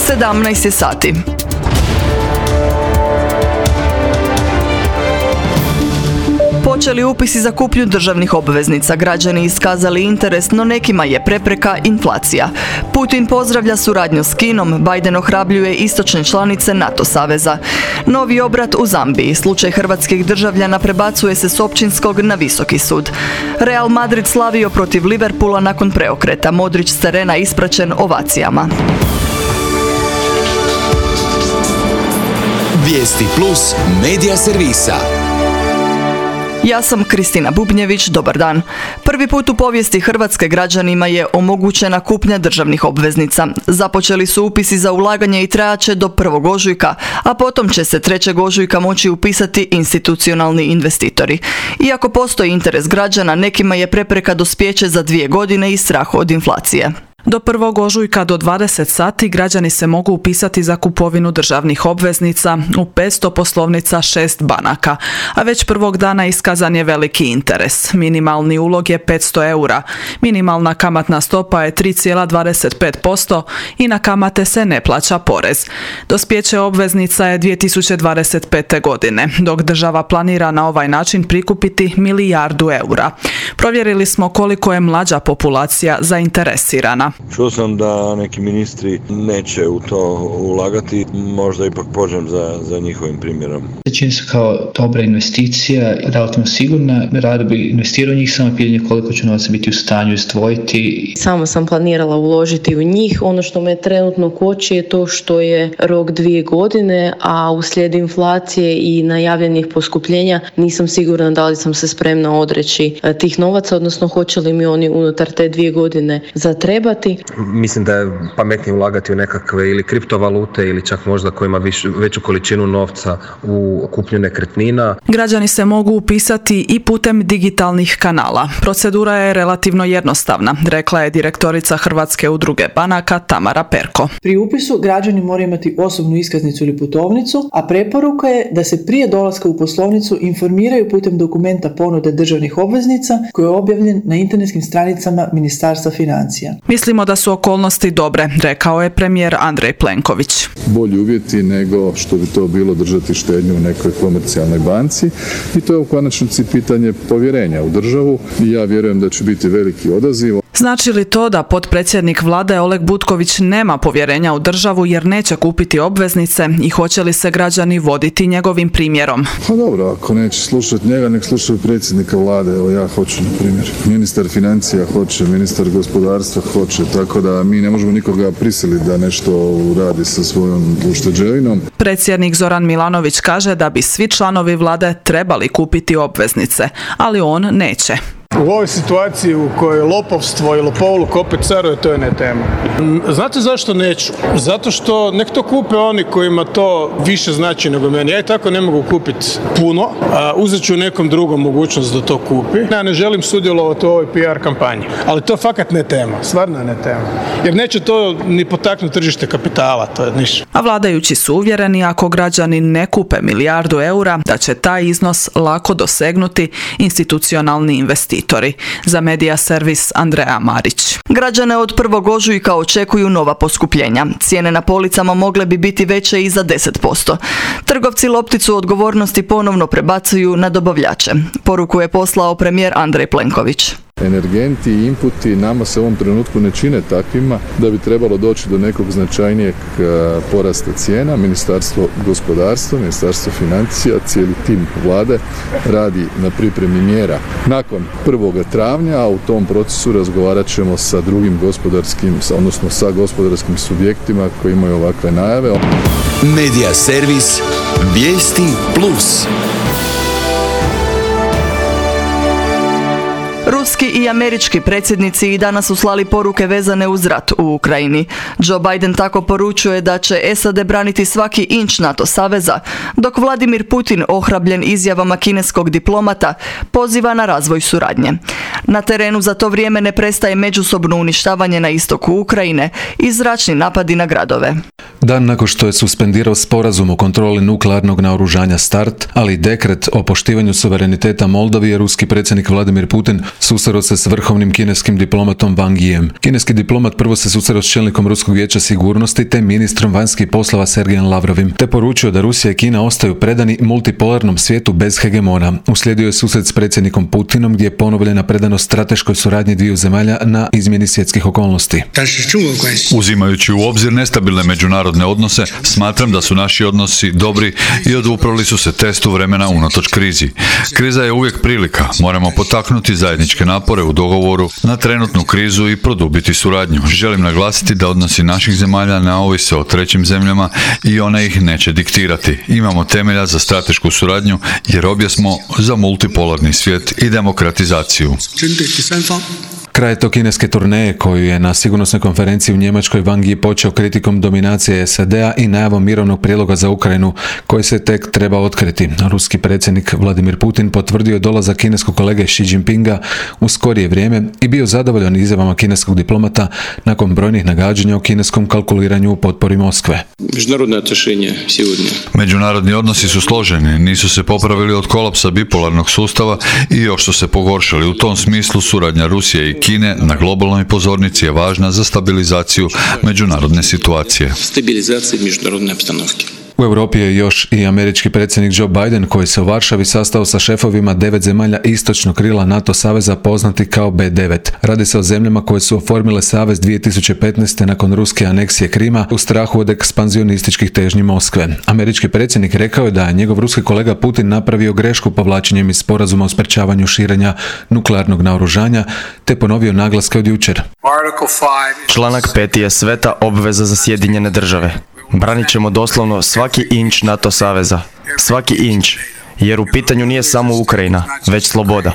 17 sati. Počeli upisi za kupnju državnih obveznica, građani iskazali interes, no nekima je prepreka inflacija. Putin pozdravlja suradnju s Kinom, Biden ohrabljuje istočne članice NATO saveza. Novi obrat u Zambiji, slučaj hrvatskih državljana prebacuje se s općinskog na Visoki sud. Real Madrid slavio protiv Liverpoola nakon preokreta, Modrić s terena ispraćen ovacijama. Vijesti plus medija servisa. Ja sam Kristina Bubnjević, dobar dan. Prvi put u povijesti Hrvatske građanima je omogućena kupnja državnih obveznica. Započeli su upisi za ulaganje i trajaće do 1. ožujka, a potom će se 3. ožujka moći upisati institucionalni investitori. Iako postoji interes građana, nekima je prepreka dospijeće za 2 godine i strah od inflacije. Do 1. ožujka do 20 sati građani se mogu upisati za kupovinu državnih obveznica u 500 poslovnica 6 banaka, a već prvog dana iskazan je veliki interes. Minimalni ulog je 500 eura, minimalna kamatna stopa je 3,25% i na kamate se ne plaća porez. Dospijeće obveznica je 2025. godine, dok država planira na ovaj način prikupiti milijardu eura. Provjerili smo koliko je mlađa populacija zainteresirana. Čuo sam da neki ministri neće u to ulagati, možda ipak pođem za njihovim primjerom. Čini se kao dobra investicija, relativno sigurna, rado bi investirao u njih, samo pitanje koliko ću novaca biti u stanju izdvojiti. Sama sam planirala uložiti u njih, ono što me trenutno koči je to što je rok 2 godine, a uslijed inflacije i najavljenih poskupljenja nisam sigurna da li sam se spremna odreći tih novaca, odnosno hoće li mi oni unutar te 2 godine zatrebati. Mislim da je pametnije ulagati u nekakve ili kriptovalute ili čak možda ko ima veću količinu novca u kupnju nekretnina. Građani se mogu upisati i putem digitalnih kanala. Procedura je relativno jednostavna, rekla je direktorica Hrvatske udruge banaka Tamara Perko. Pri upisu građani moraju imati osobnu iskaznicu ili putovnicu, a preporuka je da se prije dolaska u poslovnicu informiraju putem dokumenta ponude državnih obveznica koji je objavljen na internetskim stranicama Ministarstva financija. Mislimo da su okolnosti dobre, rekao je premijer Andrej Plenković. Bolji uvjeti nego što bi to bilo držati štednju u nekoj komercijalnoj banci i to je u konačnici pitanje povjerenja u državu i ja vjerujem da će biti veliki odaziv. Znači li to da potpredsjednik vlade Oleg Butković nema povjerenja u državu jer neće kupiti obveznice i hoće li se građani voditi njegovim primjerom? Pa dobro, ako neće slušati njega, nek slušaju predsjednika vlade. Evo ja hoću, na primjer. Ministar financija hoće, ministar gospodarstva hoće, tako da mi ne možemo nikoga prisiliti da nešto radi sa svojom ušteđevinom. Predsjednik Zoran Milanović kaže da bi svi članovi vlade trebali kupiti obveznice, ali on neće. U ovoj situaciji u kojoj lopovstvo i lopovluk opet caruje, to je ne tema. Znate zašto neću? Zato što nek to kupe oni kojima to više znači nego meni. Ja i tako ne mogu kupiti puno, a uzet ću nekom drugom mogućnost da to kupi. Ja ne želim sudjelovati u ovoj PR kampanji, ali to je fakat ne tema, stvarno je ne tema. Jer neće to ni potaknuti tržište kapitala, to je ništa. A vladajući su uvjereni ako građani ne kupe milijardu eura, da će taj iznos lako dosegnuti institucionalni investitori. Za medija servis Andreja Marić. Građane od 1. ožujka očekuju nova poskupljenja. Cijene na policama mogle bi biti veće i za 10%. Trgovci lopticu odgovornosti ponovno prebacuju na dobavljače. Poruku je poslao premijer Andrej Plenković. Energenti i inputi nama se u ovom trenutku ne čine takvima da bi trebalo doći do nekog značajnijeg porasta cijena. Ministarstvo gospodarstva, Ministarstvo financija, cijeli tim vlade radi na pripremi mjera nakon 1. travnja, a u tom procesu razgovarat ćemo sa drugim gospodarskim, odnosno sa gospodarskim subjektima koji imaju ovakve najave. Medija servis Vijesti plus. Ruski i američki predsjednici i danas su slali poruke vezane uz rat u Ukrajini. Joe Biden tako poručuje da će SAD braniti svaki inč NATO saveza, dok Vladimir Putin, ohrabljen izjavama kineskog diplomata, poziva na razvoj suradnje. Na terenu za to vrijeme ne prestaje međusobno uništavanje na istoku Ukrajine i zračni napadi na gradove. Dan nakon što je suspendirao sporazum o kontroli nuklearnog naoružanja START, ali i dekret o poštivanju suvereniteta Moldavije, ruski predsjednik Vladimir Putin Susreo se s vrhovnim kineskim diplomatom Wang Yijem. Kineski diplomat prvo se susreo s čelnikom Ruskog vijeća sigurnosti te ministrom vanjskih poslova Sergejem Lavrovim, te poručio da Rusija i Kina ostaju predani multipolarnom svijetu bez hegemona. Uslijedio je susret s predsjednikom Putinom gdje je ponovljena predanost strateškoj suradnji dviju zemalja na izmjeni svjetskih okolnosti. Uzimajući u obzir nestabilne međunarodne odnose, smatram da su naši odnosi dobri i oduprli su se testu vremena unatoč krizi. Kriza je uvijek prilika. Moramo potaknuti zajedničke napore u dogovoru na trenutnu krizu i produbiti suradnju. Želim naglasiti da odnosi naših zemalja ne ovise o trećim zemljama i one ih neće diktirati. Imamo temelja za stratešku suradnju jer obje smo za multipolarni svijet i demokratizaciju. Kraj je to kineske turneje koju je na sigurnosnoj konferenciji u Njemačkoj Wang Yi počeo kritikom dominacije SAD-a i najavom mirovnog prijedloga za Ukrajinu koji se tek treba otkriti. Ruski predsjednik Vladimir Putin potvrdio je dolazak kineskog kolege Xi Jinpinga u skorije vrijeme i bio zadovoljan izjavama kineskog diplomata nakon brojnih nagađanja o kineskom kalkuliranju u potpori Moskve. Međunarodni odnosi su složeni, nisu se popravili od kolapsa bipolarnog sustava i još su se pogoršali. U tom smislu suradnja Rusije i Kine na globalnoj pozornici je važna za stabilizaciju međunarodne situacije. U Europi je još i američki predsjednik Joe Biden koji se u Varšavi sastao sa šefovima 9 zemalja istočnog krila NATO saveza poznati kao B9. Radi se o zemljama koje su oformile savez 2015. nakon ruske aneksije Krima u strahu od ekspanzionističkih težnji Moskve. Američki predsjednik rekao je da je njegov ruski kolega Putin napravio grešku povlačenjem iz sporazuma o sprečavanju širenja nuklearnog naoružanja te ponovio naglaske od jučer. Članak 5. je sveta obveza za Sjedinjene države. Branit ćemo doslovno svaki inč NATO saveza. Svaki inč. Jer u pitanju nije samo Ukrajina, već sloboda.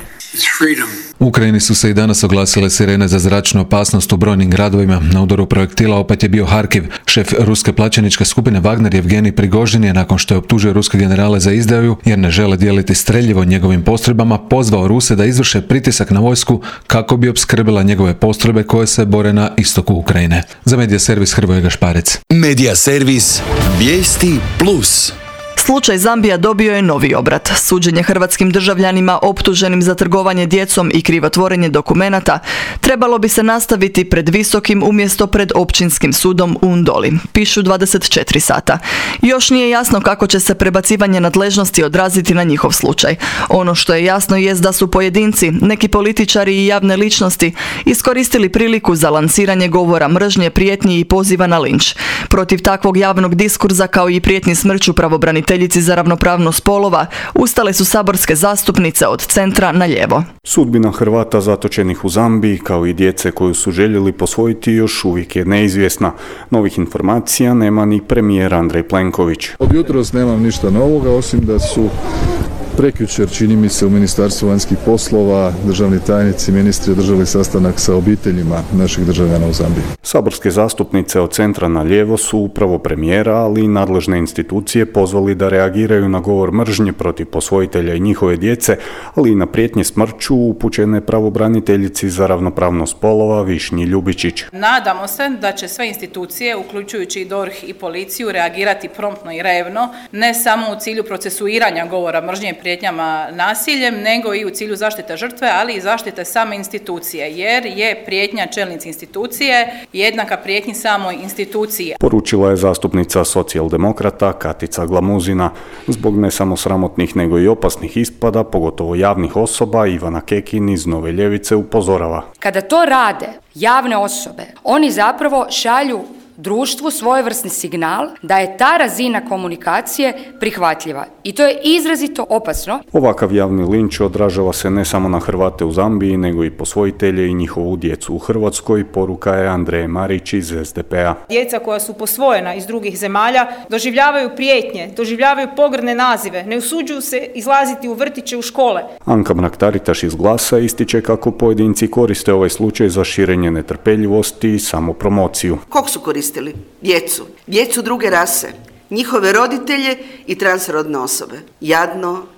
U Ukrajini su se i danas oglasile sirene za zračnu opasnost u brojnim gradovima. Na udaru projektila opet je bio Harkiv. Šef ruske plaćeničke skupine Wagner Evgenij Prigožin je, nakon što je optužio ruske generale za izdaju jer ne žele dijeliti streljivo njegovim postrojbama, pozvao Ruse da izvrše pritisak na vojsku kako bi opskrbila njegove postrojbe koje se bore na istoku Ukrajine. Za Medija servis Hrvoje Gašparec. Medija servis Vijesti Plus. Slučaj Zambija dobio je novi obrat. Suđenje hrvatskim državljanima optuženim za trgovanje djecom i krivotvorenje dokumenata trebalo bi se nastaviti pred Visokim umjesto pred Općinskim sudom u Ndoli, pišu 24 sata. Još nije jasno kako će se prebacivanje nadležnosti odraziti na njihov slučaj. Ono što je jasno jest da su pojedinci, neki političari i javne ličnosti iskoristili priliku za lansiranje govora mržnje, prijetnji i poziva na linč. Protiv takvog javnog diskurza kao i prijetnji smrću pravobraniteljici za ravnopravnost spolova ustale su saborske zastupnice od centra na lijevo. Sudbina Hrvata zatočenih u Zambiji kao i djece koju su željeli posvojiti još uvijek je neizvjesna. Novih informacija nema ni premijer Andrej Plenković. Od jutros nemam ništa novoga osim da su prekjučer, čini mi se, u Ministarstvu vanjskih poslova državni tajnici, ministri održali sastanak sa obiteljima naših državljana u Zambiji. Saborske zastupnice od centra na lijevo su upravo premijera, ali i nadležne institucije pozvali da reagiraju na govor mržnje protiv posvojitelja i njihove djece, ali i na prijetnje smrću upućene pravobraniteljici za ravnopravnost spolova Višnji Ljubičić. Nadamo se da će sve institucije, uključujući i DORH i policiju, reagirati promptno i revno, ne samo u cilju procesuiranja govora mržnje prijetnjama nasiljem, nego i u cilju zaštite žrtve, ali i zaštite same institucije, jer je prijetnja čelnici institucije jednaka prijetnji samoj instituciji. Poručila je zastupnica socijaldemokrata Katica Glamuzina. Zbog ne samo sramotnih nego i opasnih ispada, pogotovo javnih osoba, Ivana Kekin iz Nove ljevice upozorava. Kada to rade javne osobe, oni zapravo šalju društvu svojevrsni signal da je ta razina komunikacije prihvatljiva. I to je izrazito opasno. Ovakav javni linč odražava se ne samo na Hrvate u Zambiji, nego i posvojitelje i njihovu djecu u Hrvatskoj, poruka je Andreje Marić iz SDP-a. Djeca koja su posvojena iz drugih zemalja doživljavaju prijetnje, doživljavaju pogrdne nazive, ne usuđuju se izlaziti u vrtiće, u škole. Anka Mrak-Taritaš iz Glasa ističe kako pojedinci koriste ovaj slučaj za širenje netrpeljivosti i samopromociju. Kog su koristili? Djecu druge rase, njihove roditelje i transrodne osobe. Jadno,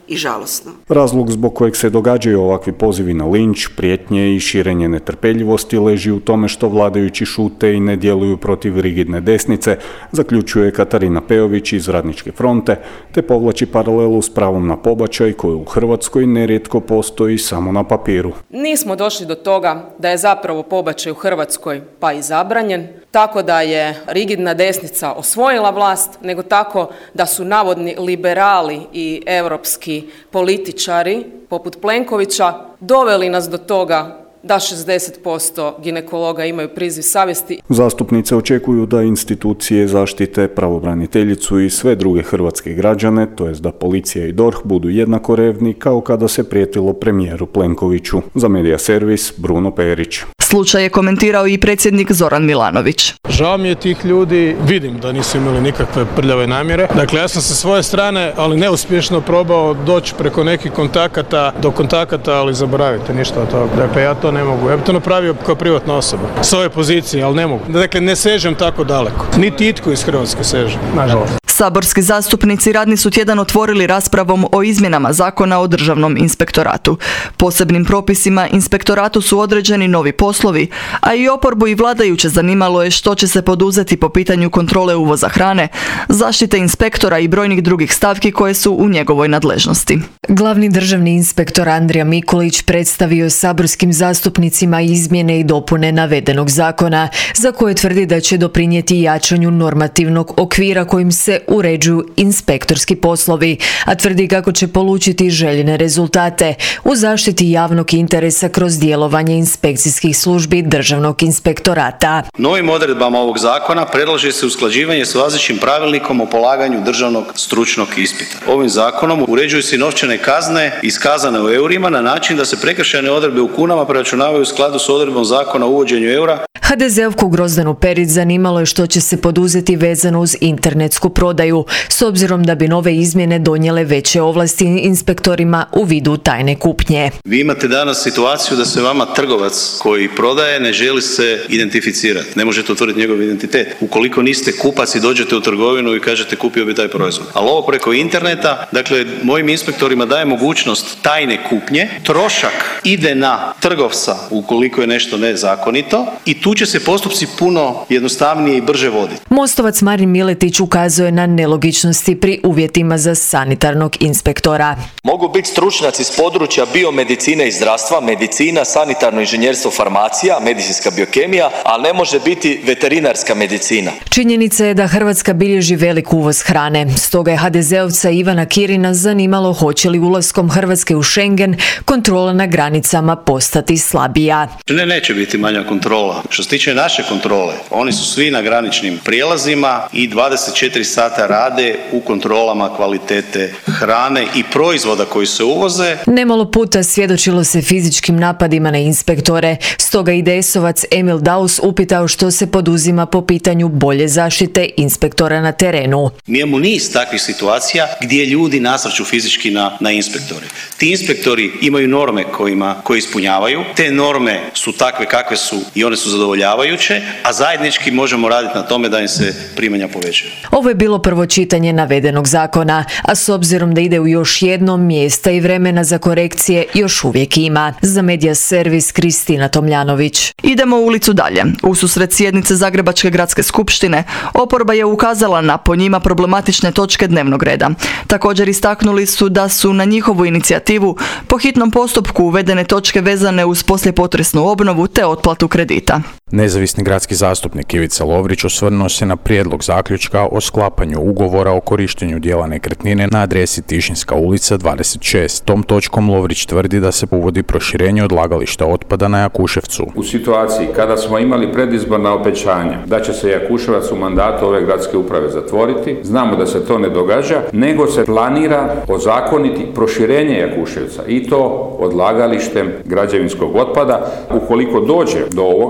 i žalosno. Razlog zbog kojeg se događaju ovakvi pozivi na linč, prijetnje i širenje netrpeljivosti leži u tome što vladajući šute i ne djeluju protiv rigidne desnice, zaključuje Katarina Pejović iz Radničke fronte, te povlači paralelu s pravom na pobačaj koju u Hrvatskoj nerijetko postoji samo na papiru. Nismo došli do toga da je zapravo pobačaj u Hrvatskoj pa i zabranjen, tako da je rigidna desnica osvojila vlast, nego tako da su navodni liberali i europski političari poput Plenkovića doveli nas do toga da 60% ginekologa imaju priziv savjesti. Zastupnice očekuju da institucije zaštite pravobraniteljicu i sve druge hrvatske građane, to jest da policija i DORH budu jednako revni kao kada se prijetilo premijeru Plenkoviću. Za Medija servis Bruno Perić. Slučaj je komentirao i predsjednik Zoran Milanović. Žao mi je tih ljudi, vidim da nisu imali nikakve prljave namjere. Dakle, ja sam sa svoje strane, ali neuspješno probao doći preko nekih kontakata do kontakata, ali zaboravite ništa od toga. Dakle, ja to ne mogu. Ja bih to napravio kao privatna osoba. S ove pozicije, ali ne mogu. Dakle, ne sežem tako daleko. Niti itko iz Hrvatske seže, nažalost. Saborski zastupnici radni su tjedan otvorili raspravom o izmjenama Zakona o državnom inspektoratu. Posebnim propisima inspektoratu su određeni novi poslovi, a i oporbu i vladajuće zanimalo je što će se poduzeti po pitanju kontrole uvoza hrane, zaštite inspektora i brojnih drugih stavki koje su u njegovoj nadležnosti. Glavni državni inspektor Andrija Mikulić predstavio saborskim zastupnicima izmjene i dopune navedenog zakona, za koje tvrdi da će doprinijeti jačanju normativnog okvira kojim se uređuju inspektorski poslovi, a tvrdi kako će polučiti željene rezultate u zaštiti javnog interesa kroz djelovanje inspekcijskih službi državnog inspektorata. Novim odredbama ovog zakona predlaže se usklađivanje s važećim pravilnikom o polaganju državnog stručnog ispita. Ovim zakonom uređuju se novčane kazne iskazane u eurima na način da se prekršajne odredbe u kunama preračunavaju u skladu s odredbom zakona o uvođenju eura. HDZ-ovku Grozdanu Perić zanimalo je što će se poduzeti vezano uz internetsku prodaju, s obzirom da bi nove izmjene donijele veće ovlasti inspektorima u vidu tajne kupnje. Vi imate danas situaciju da se vama trgovac koji prodaje ne želi se identificirati. Ne možete utvrditi njegov identitet. Ukoliko niste kupac i dođete u trgovinu i kažete kupio bi taj proizvod. Ali ovo preko interneta, dakle, mojim inspektorima daje mogućnost tajne kupnje. Trošak ide na trgovca ukoliko je nešto nezakonito i tu će se postupci puno jednostavnije i brže voditi. Mostovac Marin Miletić ukazuje na nelogičnosti pri uvjetima za sanitarnog inspektora. Mogu biti stručnjaci iz područja biomedicine i zdravstva, medicina, sanitarno inženjerstvo, farmacija, medicinska biokemija, ali ne može biti veterinarska medicina. Činjenica je da Hrvatska bilježi velik uvoz hrane. Stoga je HDZ-ovca Ivana Kirina zanimalo hoće li ulaskom Hrvatske u Schengen kontrola na granicama postati slabija. Neće biti manja kontrola. Što se tiče naše kontrole, oni su svi na graničnim prijelazima i 24 sata rade u kontrolama kvalitete hrane i proizvoda koji se uvoze. Nemalo puta svjedočilo se fizičkim napadima na inspektore, stoga IDS-ovac Emil Daus upitao što se poduzima po pitanju bolje zaštite inspektora na terenu. Mi imamo niz takvih situacija gdje ljudi nasrću fizički na inspektore. Ti inspektori imaju norme koje ispunjavaju, te norme su takve kakve su i one su zadovoljavajuće, a zajednički možemo raditi na tome da im se primanja povećaju. Ovo je bilo prvo čitanje navedenog zakona, a s obzirom da ide u još jednom, mjesta i vremena za korekcije još uvijek ima. Za Medija servis Kristina Tomljanović. Idemo u ulicu dalje. Ususret sjednice Zagrebačke gradske skupštine, oporba je ukazala na po njima problematične točke dnevnog reda. Također istaknuli su da su na njihovu inicijativu po hitnom postupku uvedene točke vezane uz poslijepotresnu obnovu te otplatu kredita. Nezavisni gradski zastupnik Ivica Lovrić osvrnuo se na prijedlog zaključka o sklapanju ugovora o korištenju dijela nekretnine na adresi Tišinska ulica 26. Tom točkom Lovrić tvrdi da se uvodi proširenje odlagališta otpada na Jakuševcu. U situaciji kada smo imali predizborna obećanja da će se Jakuševac u mandatu ove gradske uprave zatvoriti, znamo da se to ne događa, nego se planira ozakoniti proširenje Jakuševca i to odlagalištem građevinskog otpada. Ukoliko dođe do ovoga, mi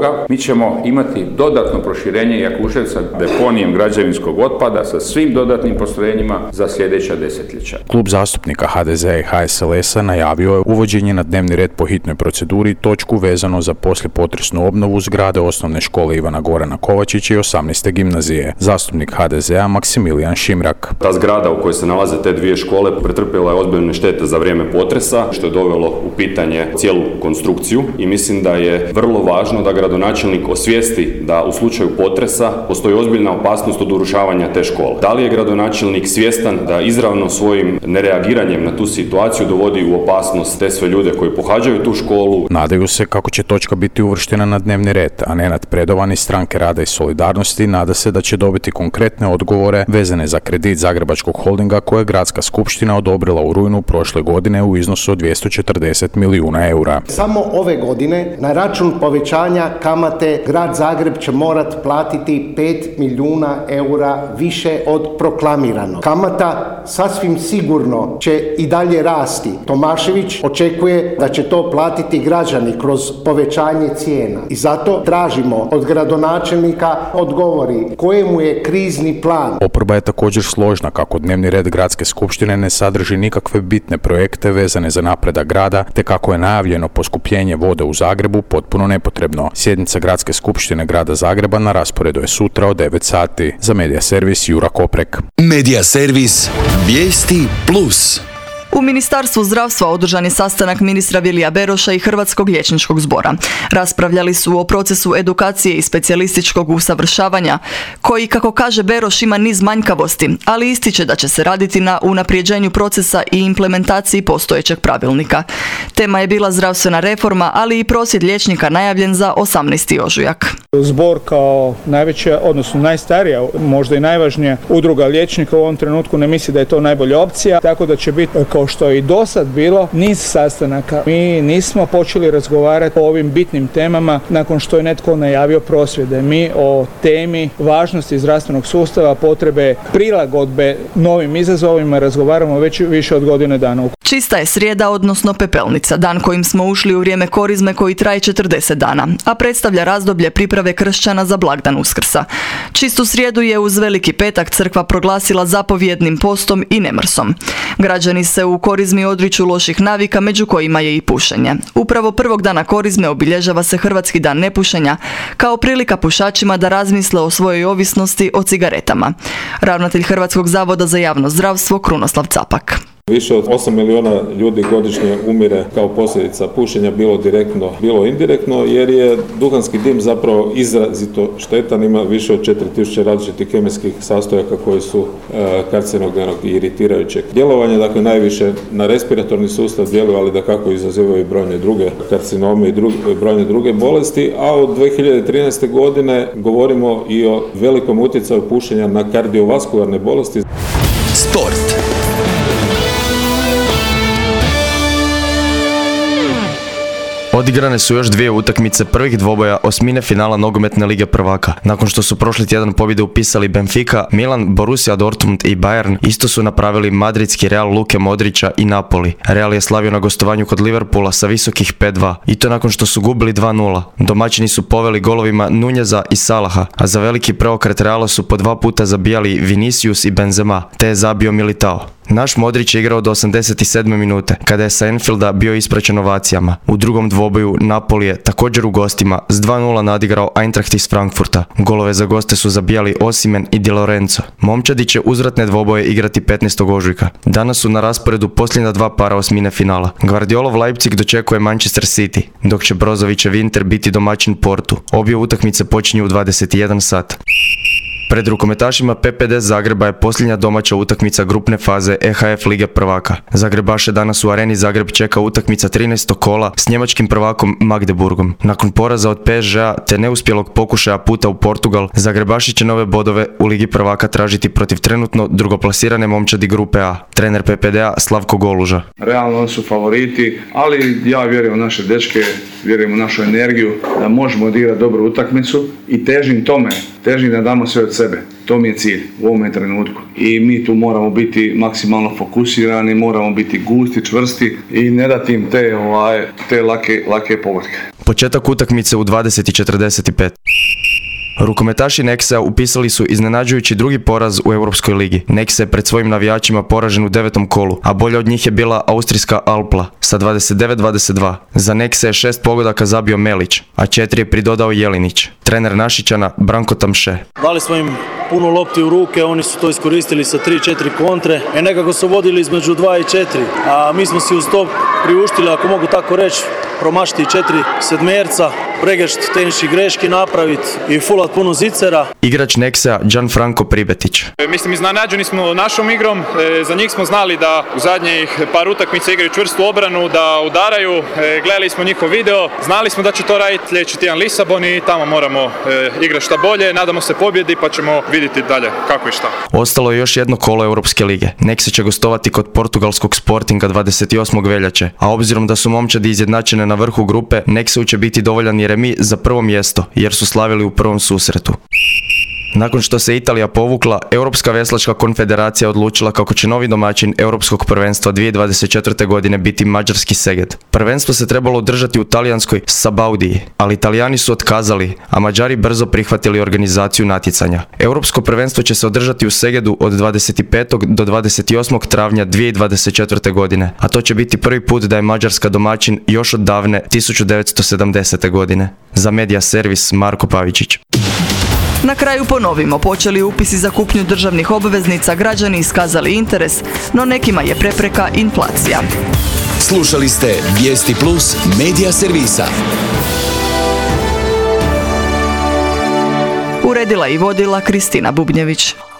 ćemo imati dodatno proširenje Jakuševca deponijem građevinskog otpada sa svim dodatnim postrojenjima za sljedeća desetljeća. Klub zastupnika HDZ-a i HSLS-a najavio je uvođenje na dnevni red po hitnoj proceduri točku vezano za poslijepotresnu obnovu zgrade osnovne škole Ivana Gorana Kovačića i 18. gimnazije. Zastupnik HDZ-a Maksimilijan Šimrak. Ta zgrada u kojoj se nalaze te dvije škole pretrpjela je ozbiljne štete za vrijeme potresa, što je dovelo u pitanje cijelu konstrukciju i mislim da je vrlo važno da gradonačelnik osvijesti da u slučaju potresa postoji ozbiljna opasnost od urušavanja te škole. Da li je gradonačelnik svjestan da izravno svojim nereagiranjem na tu situaciju dovodi u opasnost te sve ljude koji pohađaju tu školu? Nadaju se kako će točka biti uvrštena na dnevni red, a Nenad Predovan iz Stranke rada i solidarnosti nada se da će dobiti konkretne odgovore vezane za kredit Zagrebačkog holdinga koje je Gradska skupština odobrila u rujnu prošle godine u iznosu od 240 milijuna eura. Samo ove godine na račun povećanja kamate Grad Zagreb će morat platiti 5 milijuna eura više od proklamiranog. Kamata sasvim sigurno će i dalje rasti. Tomašević očekuje da će to platiti građani kroz povećanje cijena. I zato tražimo od gradonačelnika odgovori kojemu je krizni plan. Oporba je također složna kako dnevni red Gradske skupštine ne sadrži nikakve bitne projekte vezane za napredak grada, te kako je najavljeno poskupljenje vode u Zagrebu potpuno nepotrebno. Sjednica Gradske skupštine Grada Zagreba na rasporedu je sutra od 9 sati. Za Medija servis Jura Koprek. Medija servis Vijesti Plus. U Ministarstvu zdravstva održan je sastanak ministra Vilija Beroša i Hrvatskog liječničkog zbora. Raspravljali su o procesu edukacije i specijalističkog usavršavanja, koji, kako kaže Beroš, ima niz manjkavosti, ali ističe da će se raditi na unaprijeđenju procesa i implementaciji postojećeg pravilnika. Tema je bila zdravstvena reforma, ali i prosvjed liječnika najavljen za 18. ožujak. Zbor kao najveća, odnosno najstarija, možda i najvažnija udruga liječnika u ovom trenutku ne misli da je to najbolja opcija, tako da će biti, kao što je i do sad bilo, niz sastanaka. Mi nismo počeli razgovarati o ovim bitnim temama nakon što je netko najavio prosvjede. Mi o temi važnosti zdravstvenog sustava, potrebe prilagodbe novim izazovima razgovaramo već više od godine dana. Čista je srijeda, odnosno pepelnica, dan kojim smo ušli u vrijeme korizme koji traje 40 dana, a predstavlja razdoblje priprave kršćana za blagdan Uskrsa. Čistu srijedu je uz Veliki petak crkva proglasila zapovjednim postom i nemrsom. Građani se u korizmi odriču loših navika, među kojima je i pušenje. Upravo prvog dana korizme obilježava se Hrvatski dan nepušenja, kao prilika pušačima da razmisle o svojoj ovisnosti o cigaretama. Ravnatelj Hrvatskog zavoda za javno zdravstvo Krunoslav Capak. Više od 8 milijuna ljudi godišnje umire kao posljedica pušenja, bilo direktno, bilo indirektno, jer je duhanski dim zapravo izrazito štetan, ima više od 4000 različitih kemijskih sastojaka koji su karcinogenog i iritirajućeg djelovanja, dakle najviše na respiratorni sustav djeluju, ali dakako izazivaju i brojne druge karcinome i brojne druge bolesti, a od 2013. godine govorimo i o velikom utjecaju pušenja na kardiovaskularne bolesti. Sport. Odigrane su još dvije utakmice prvih dvoboja osmine finala nogometne lige prvaka. Nakon što su prošli tjedan pobjede upisali Benfica, Milan, Borussia Dortmund i Bayern, isto su napravili madridski Real Luke Modrića i Napoli. Real je slavio na gostovanju kod Liverpoola sa visokih 5-2, i to nakon što su gubili 2-0. Domaćini su poveli golovima Nunjeza i Salaha, a za veliki preokret Reala su po 2 puta zabijali Vinicius i Benzema, te je zabio Militao. Naš Modrić je igrao do 87. minute, kada je sa Anfielda bio ispraćen ovacijama. U drugom dvoboju Napoli je također u gostima s 2-0 nadigrao Eintracht iz Frankfurta. Golove za goste su zabijali Osimhen i Di Lorenzo. Momčadi će uzvratne dvoboje igrati 15. ožujka. Danas su na rasporedu posljednja 2 para osmine finala. Guardiolov Leipzig dočekuje Manchester City, dok će Brozovićev Inter biti domaćin Portu. Obje utakmice počinju u 21 sat. Pred rukometašima PPD Zagreba je posljednja domaća utakmica grupne faze EHF Lige prvaka. Zagrebaše danas u Areni Zagreb čeka utakmica 13. kola s njemačkim prvakom Magdeburgom. Nakon poraza od PSG-a te neuspjelog pokušaja puta u Portugal, Zagrebaši će nove bodove u Ligi prvaka tražiti protiv trenutno drugoplasirane momčadi grupe A. Trener PPD-a Slavko Goluža. Realno su favoriti, ali ja vjerujem u naše dečke, vjerujem u našu energiju da možemo odigrati dobru utakmicu i težim tome, da damo sve od sebe. To mi je cilj u ovome trenutku. I mi tu moramo biti maksimalno fokusirani, moramo biti gusti, čvrsti i ne dati im te lake pogodke. Početak utakmice u 20:45. Rukometaši Nexa upisali su iznenađujući drugi poraz u Europskoj ligi. Nexa je pred svojim navijačima poražen u 9. kolu, a bolja od njih je bila austrijska Alpla sa 29-22. Za Nexa je 6 pogodaka zabio Melić, a 4 je pridodao Jelinić. Trener Našičana Branko Tamše. Dali smo im puno lopti u ruke, oni su to iskoristili sa 3-4 kontre i nekako su vodili između 2 i 4, a mi smo si uz to priuštili, ako mogu tako reći, promašiti 4 sedmerca, pregešt tehnički greški napraviti i fulat puno zicera. Igrač Nexa Gianfranco Pribetić. Mislim, iznenađeni smo našom igrom, za njih smo znali da u zadnjih par utakmica igraju čvrstu obranu, da udaraju, gledali smo njihov video, znali smo da će to raditi sljedeći tjedan Lisabon i tamo moramo igrati šta bolje, nadamo se pobjedi pa ćemo vidjeti dalje kako i šta. Ostalo je još jedno kolo Europske lige. Nexa će gostovati kod portugalskog Sportinga 28. veljače, a obzirom da su momčadi izjednačene na vrhu grupe, Nexeu će biti dovoljan i remi za prvo mjesto, jer su slavili u prvom susretu. Nakon što se Italija povukla, Europska veslačka konfederacija odlučila kako će novi domaćin Europskog prvenstva 2024. godine biti mađarski Szeged. Prvenstvo se trebalo održati u talijanskoj Sabaudiji, ali Italijani su otkazali, a Mađari brzo prihvatili organizaciju natjecanja. Europsko prvenstvo će se održati u Segedu od 25. do 28. travnja 2024. godine, a to će biti prvi put da je Mađarska domaćin još od davne 1970. godine. Za Media Servis Marko Pavičić. Na kraju ponovimo, počeli upisi za kupnju državnih obveznica, građani iskazali interes, no nekima je prepreka inflacija. Slušali ste Vijesti Plus Media Servisa. Uredila i vodila Kristina Bubnjević.